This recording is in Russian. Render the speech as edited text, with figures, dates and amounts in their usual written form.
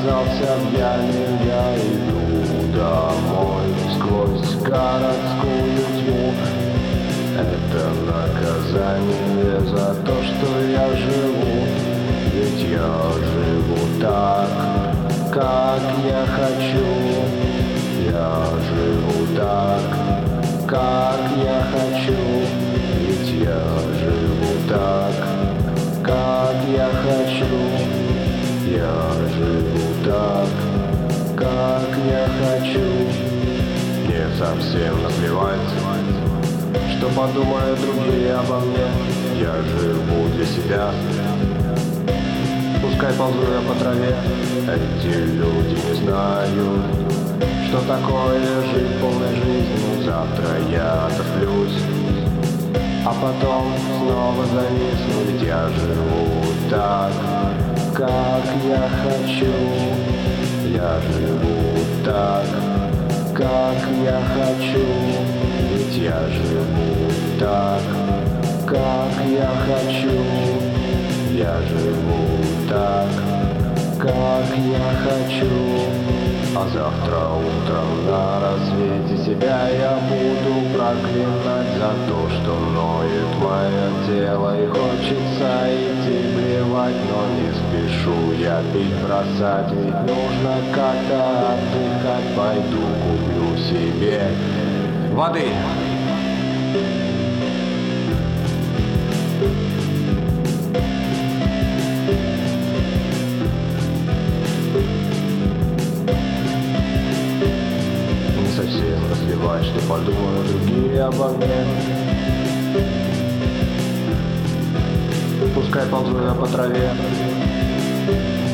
оказался в яме, я иду домой сквозь городскую тьму. Это наказание за то, что я живу. Ведь я живу так, как я хочу. Я живу так, как я хочу. Ведь я живу так, как я хочу. Я живу так, как я хочу. Мне совсем наплевать, что подумают другие обо мне. Я живу для себя. Пускай ползу я по траве. Эти люди не знают, что такое жить полной жизнью. Завтра я отосплюсь, а потом снова зависну. Ведь я живу так, как я хочу. Я живу так, как я хочу. Ведь я живу так, как я хочу. Я живу так, как я хочу. А завтра утром на рассвете себя я буду проклинать за то, что ноет мое тело и хочется идти блевать. Но не спешу я пить, бросать, ведь нужно как-то отдыхать. Пойду куплю себе воды. Совсем разливать, что подумают другие обо мне. Пускай ползу я по траве.